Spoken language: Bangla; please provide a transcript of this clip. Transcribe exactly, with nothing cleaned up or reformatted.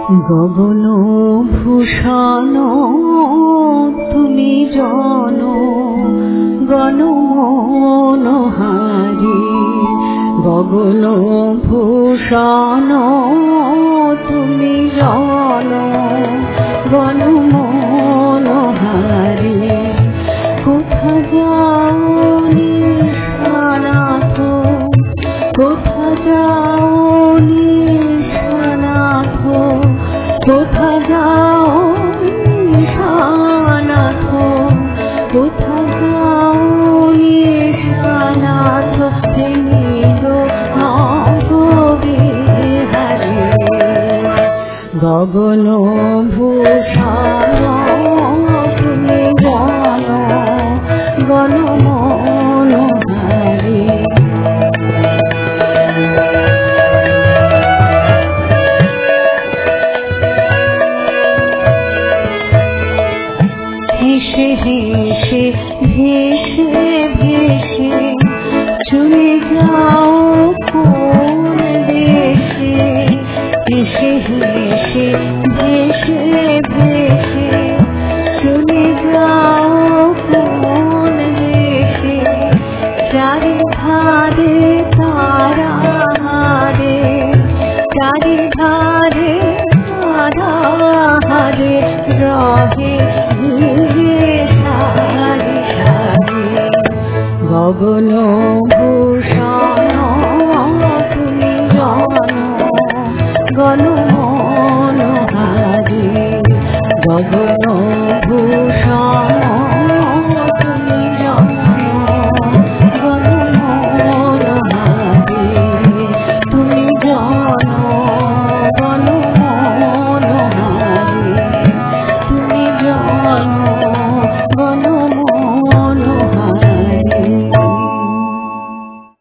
গগন ভূষণ তুমি জন গণ মনোহারী, গগন ভূষণ তুমি জন গণ মনোহারী। কোথা যাও নিশানাথ, কোথা যাও নিশানাথ, কোথা যাও নিশানাথ, কোথা যাও নিশানাথ, বিহারী। গগন ভূষণ তুমি জন গণ মনোহারী। হেসে হেসে ভেসে ভেসে চলে যাও কোন দেশে, হেসে হেসে ভেসে ভেসে চলে যাও কোন দেশে। চারি ধারে তারা হারে, চারি ধারে তারা হারে রহে সারি সারি। গগন ভূষণ তুমি জন গণ